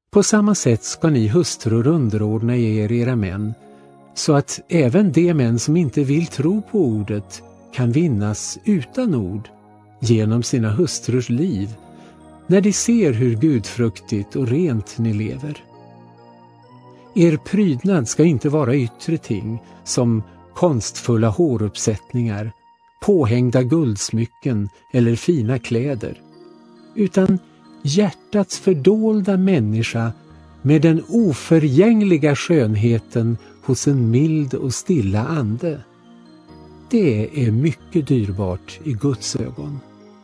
På samma sätt ska ni hustrur underordna er era män, så att även de män som inte vill tro på ordet kan vinnas utan ord genom sina hustrurs liv, när de ser hur gudfruktigt och rent ni lever. Er prydnad ska inte vara yttre ting som konstfulla håruppsättningar, påhängda guldsmycken eller fina kläder, utan hjärtats fördolda människa med den oförgängliga skönheten hos en mild och stilla ande. Det är mycket dyrbart i Guds ögon.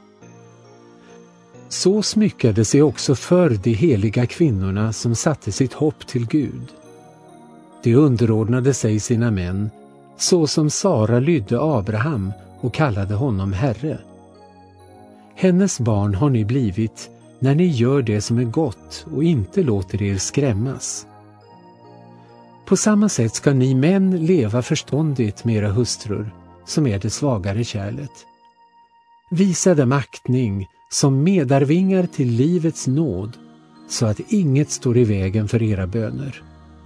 Så smyckade sig också förr de heliga kvinnorna som satte sitt hopp till Gud. De underordnade sig sina män, så som Sara lydde Abraham och kallade honom Herre. Hennes barn har ni blivit när ni gör det som är gott och inte låter er skrämmas. På samma sätt ska ni män leva förståndigt med era hustrur, som är det svagare kärlet. Visa dem aktning som medarvingar till livets nåd, så att inget står i vägen för era böner.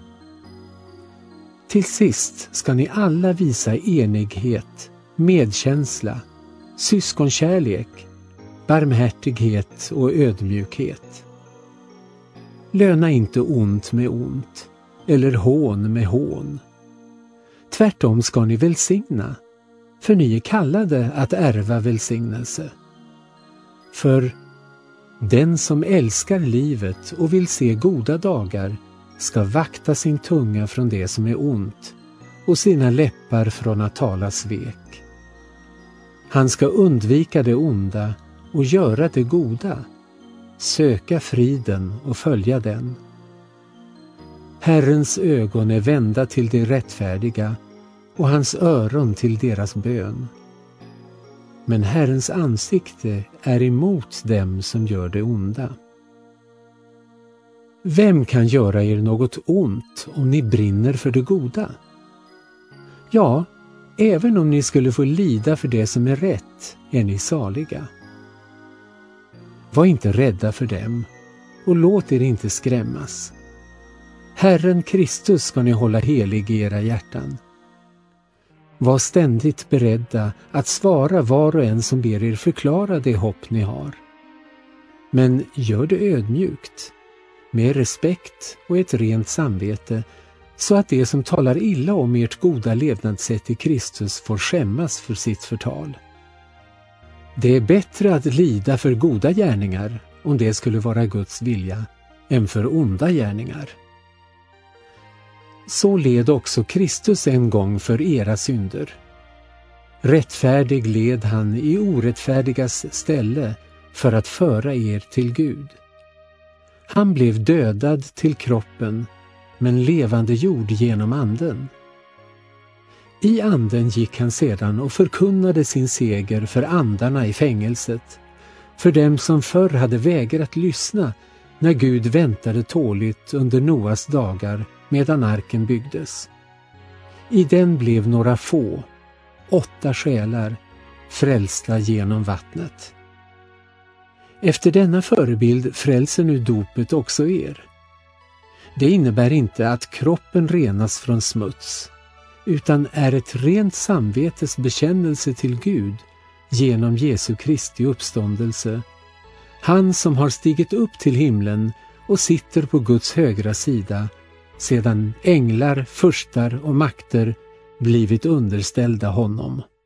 Till sist ska ni alla visa enighet, medkänsla, syskonkärlek, barmhärtighet och ödmjukhet. Löna inte ont med ont, eller hån med hån. Tvärtom ska ni välsigna, för ni är kallade att ärva välsignelse. För den som älskar livet och vill se goda dagar ska vakta sin tunga från det som är ont och sina läppar från att tala svek. Han ska undvika det onda och göra det goda, söka friden och följa den. Herrens ögon är vända till de rättfärdiga och hans öron till deras bön. Men Herrens ansikte är emot dem som gör det onda. Vem kan göra er något ont om ni brinner för det goda? Ja, även om ni skulle få lida för det som är rätt är ni saliga. Var inte rädda för dem och låt er inte skrämmas. Herren Kristus ska ni hålla helig i era hjärtan. Var ständigt beredda att svara var och en som ber er förklara det hopp ni har. Men gör det ödmjukt, med respekt och ett rent samvete, så att de som talar illa om ert goda levnadssätt i Kristus får skämmas för sitt förtal. Det är bättre att lida för goda gärningar, om det skulle vara Guds vilja, än för onda gärningar. Så led också Kristus en gång för era synder. Rättfärdig led han i orättfärdigas ställe för att föra er till Gud. Han blev dödad till kroppen, men levande jord genom anden. I anden gick han sedan och förkunnade sin seger för andarna i fängelset, för dem som förr hade vägrat lyssna när Gud väntade tåligt under Noas dagar medan arken byggdes. I den blev några få, 8 själar, frälsta genom vattnet. Efter denna förebild frälser nu dopet också er. Det innebär inte att kroppen renas från smuts, utan är ett rent samvetes bekännelse till Gud genom Jesu Kristi uppståndelse. Han som har stigit upp till himlen och sitter på Guds högra sida, sedan änglar, furstar och makter blivit underställda honom.